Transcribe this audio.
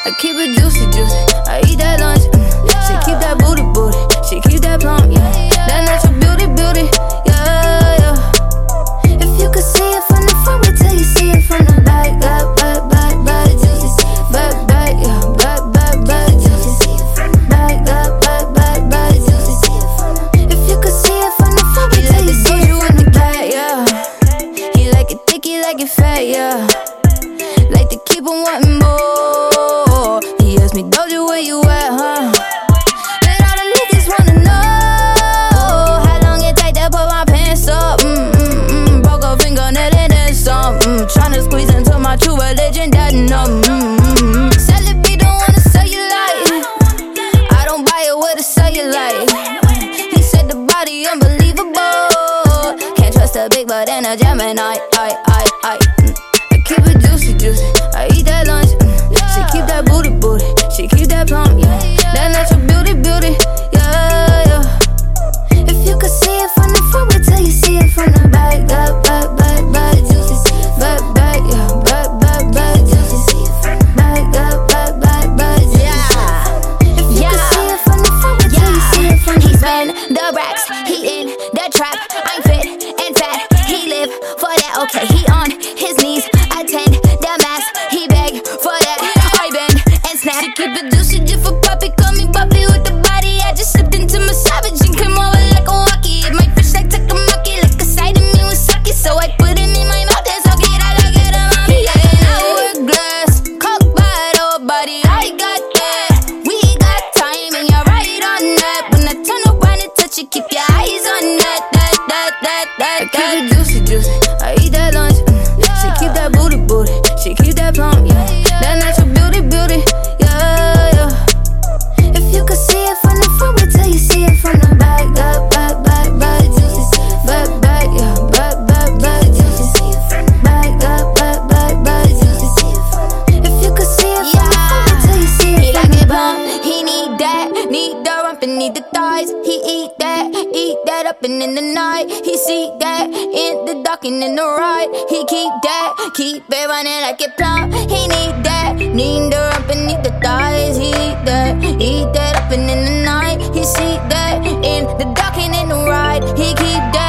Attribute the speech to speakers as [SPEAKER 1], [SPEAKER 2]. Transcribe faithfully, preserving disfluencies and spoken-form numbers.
[SPEAKER 1] I keep it juicy, juicy. I eat that lunch. Mm. She keep that booty, booty. She keep that plump, yeah. That natural beauty, beauty, yeah, yeah. If you could see it from the front, wait till you see it from the back, back, back, back, back, juicy, back, back, yeah, back, back, back, juicy, back, back, back, back, back, juicy. If you could see it from the front, wait till you see it from the back, yeah. He like it thick, he like it fat, yeah. Like to keep on wanting more. He asked me, Doja, where you at, huh? And all the niggas wanna know how long it take to put my pants up. Mm, mm, mm. Broke a fingernail and then some. Mm, tryna squeeze into my true religion, that no. Mm, mm. Celebrate, don't wanna sell you like. I don't buy it with a cellulite. He said the body unbelievable. Can't trust a big butt and a Gemini. I, I, I. Mm. Keep it juicy, juicy. I eat that lunch. Mm. She keep that booty, booty. She keep that plump, yeah. That natural beauty, beauty, yeah, yeah. If you could see it from the front, wait till you see it from the back, back, back, back, back, juicy, back, back, yeah, back, back, back, juicy, back, back, back, back, back, yeah. If you could see it from the front, wait till you see it from the back.
[SPEAKER 2] He spend the racks, he in the trap. I'm fit and fat, he live for that. Okay, he on his knees. Attend the mass, he beg for that. I bend and snap. She keep it juicy, just for puppy. Call me puppy with the body. I just slipped into my savage and came over like a walkie. It might fish like takamaki, like a side of me with sake. So I put him in my mouth and suck it. I like it, I'm on me. Yeah, hourglass, cock bottle body. I got that. We got time and you're right on that. When I turn around and touch you, keep your eyes on that, that, that, that, that.
[SPEAKER 1] I keep it juicy, juicy. I eat that lunch. She keep that booty, booty. She keep that plump, yeah. That natural beauty, beauty, yeah, yeah. If you could see it from the front, wait till you see it from the back, back, back, back, back, juicy, back, back, yeah, back, back, back, juicy, back, back, back, back, back, juicy. If you could see it from the front, wait till you see it
[SPEAKER 2] He
[SPEAKER 1] from
[SPEAKER 2] like
[SPEAKER 1] the
[SPEAKER 2] it
[SPEAKER 1] back.
[SPEAKER 2] bump, he need that. Need the rump and need the thighs. He eat that, eat that up and in the night. He see that in the dark and in the right. He keep that, keep it running like it plump. He need that, need the rump and need the thighs. He eat that, eat that up and in the night. He see that in the dark and in the right. He keep that.